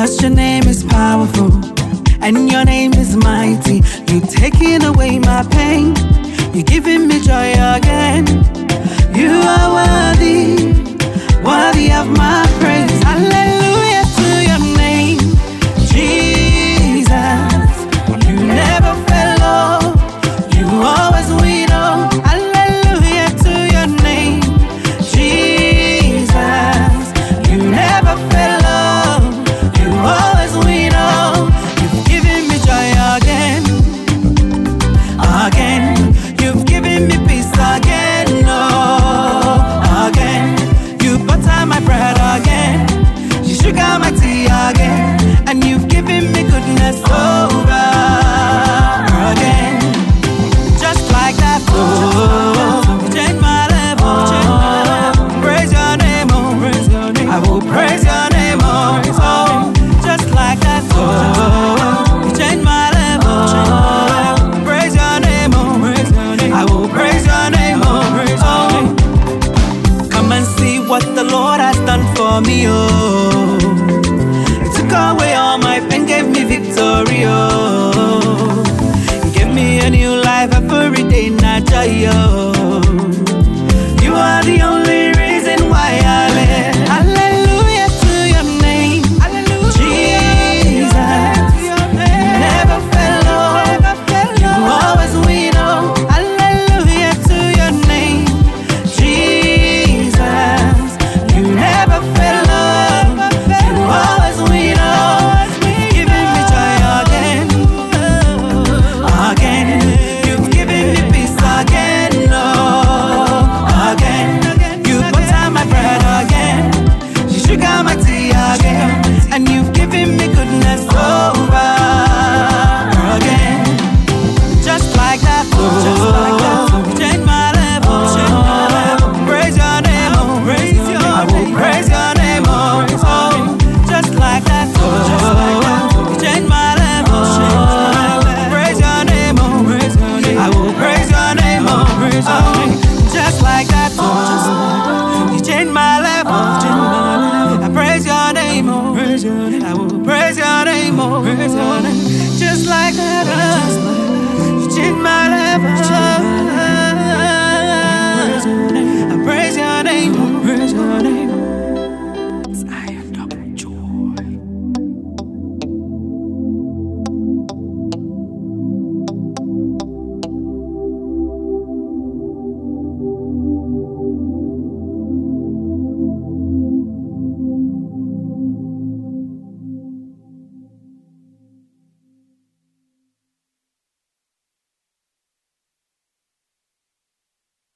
'cause your name is powerful and your name is mighty. You're taking away my pain, you're giving me joy again. You are worthy, worthy of my praise. Hallelujah to your name, Jesus. You never fail, oh, you always win, oh. Hallelujah to your name, Jesus. You never fail, oh, you always win, oh. You've given me joy again, again. You've given me peace again, oh, again. You butter my bread again, you sugar my tea again, and you've given me goodness over again. Just like that, oh, you change my level. Praise your name, oh, I will praise your name, oh, just like that, oh, you change my level. Praise your name, oh, I will praise your name, oh. Come and see what the Lord has done for me, oh. He took away all my pain, gave me victory, oh. He gave me a new life every day, not joy, oh.